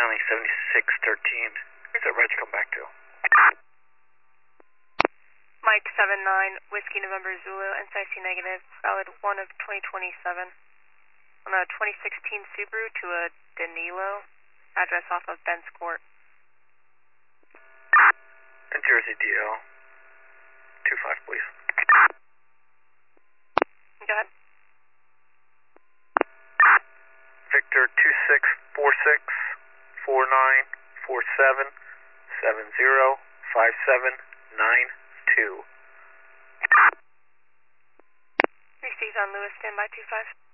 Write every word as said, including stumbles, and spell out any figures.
County seventy-six thirteen. Where's that reg come back to? Mike seven nine, Whiskey November Zulu, N C I C negative, valid one of twenty twenty-seven. On a twenty sixteen Subaru to a Danilo, address off of Ben's Court. New Jersey D L. two five, please. Go ahead. Victor two six four six four nine four seven seven zero five seven nine two. Received on Lewis, standby two five.